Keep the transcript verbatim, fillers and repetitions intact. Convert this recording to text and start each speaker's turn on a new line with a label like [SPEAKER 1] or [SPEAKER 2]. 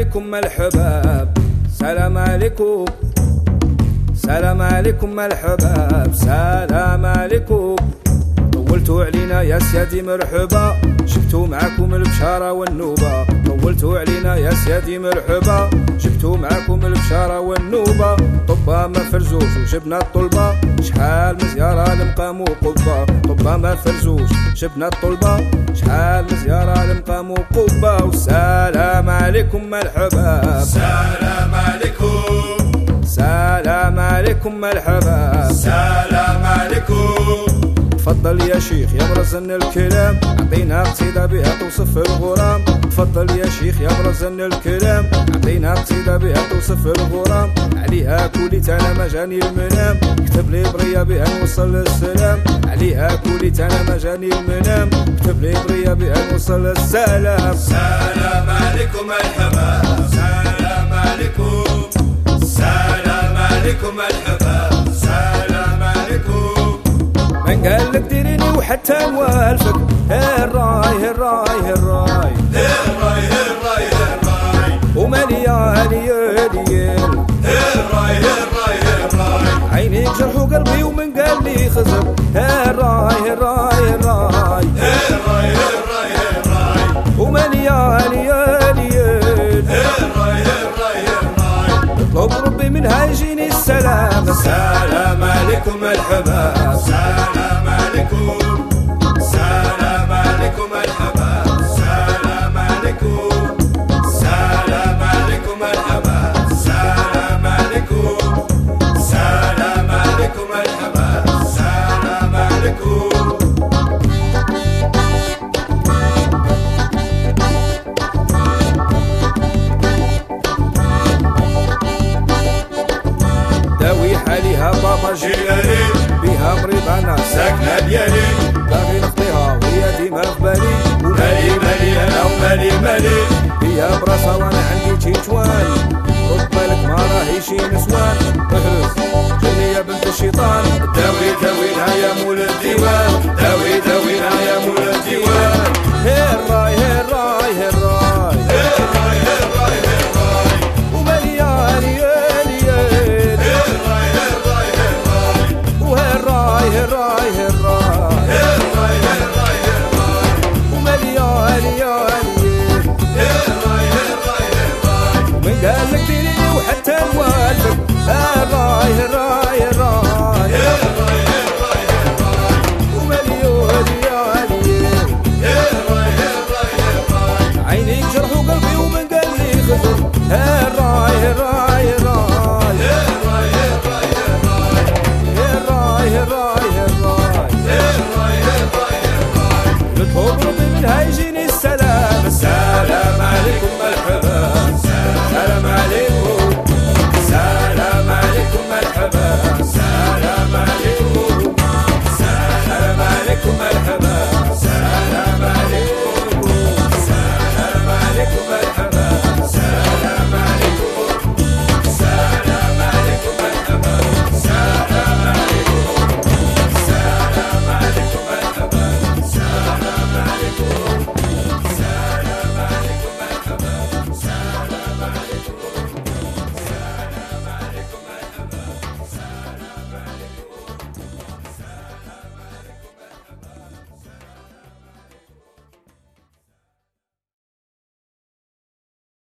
[SPEAKER 1] عليكم الحباب، سلام عليكم، سلام عليكم الحباب، سلام عليكم. طولتوا علينا يا سيادي مرحبا، جبتوا معاكم البشارة والنوبة. طولتوا علينا يا سيادي مرحبا، جبتوا معاكم البشارة والنوبة. طبا ما فرزوش وجبنا الطلبة، شحال من زيارة لمقام وقبة. طبا ما فرزوش جبنا الطلبة، شحال من زيارة لمقام وقبة. والسلام عليكم الحباب،
[SPEAKER 2] سلام عليكم،
[SPEAKER 1] سلام عليكم الحباب،
[SPEAKER 2] سلام عليكم.
[SPEAKER 1] تفضل يا شيخ يا مرزن الكلام، عطينا قصيدة بها توصف الغرام. تفضل يا شيخ يا مرزن الكلام، عطينا قصيدة بها توصف الغرام. عليها كوليت انا ما جاني المنام، كتب لي برية بها نوصل للسلام. عليها كوليت انا ما جاني المنام، كتب لي برية بها نوصل للسلام.
[SPEAKER 2] سلام عليكم الحباب، سلام عليكم، سلام عليكم الحباب، سلام عليكم.
[SPEAKER 1] من قال لك ديريني وحتى نوالفك، هالراي هالراي هالراي
[SPEAKER 2] هالراي هالراي هالراي،
[SPEAKER 1] ومالي يا ليل ليل
[SPEAKER 2] هالراي هالراي هالراي.
[SPEAKER 1] عينيك جرحوا قلبي ومن قال لي خزر، هالراي هالراي هالراي
[SPEAKER 2] هالراي هالراي هالراي،
[SPEAKER 1] ومالي يا ليل ليل
[SPEAKER 2] هالراي هالراي هالراي.
[SPEAKER 1] اطلب ربي منها يجيني السلام.
[SPEAKER 2] سلام عليكم الحباب، سلام عليكم، سلام عليكم الحباب، سلام عليكم، سلام عليكم الحباب، سلام عليكم، سلام عليكم الحباب، سلام عليكم.
[SPEAKER 1] داوي حاليها بابا
[SPEAKER 2] جيلاني
[SPEAKER 1] بها مريض انا
[SPEAKER 2] ساكنة ديالي،
[SPEAKER 1] باغي نخطيها وهي ديما في بالي.
[SPEAKER 2] مالي مالي انا ومالي مالي،
[SPEAKER 1] هي براسها وانا عندي تيتوان. رد بالك ما راهي شي نسوان، اهرس جني يا بنت الشيطان.
[SPEAKER 2] داوي داوي لها يا مول الديوان، داوي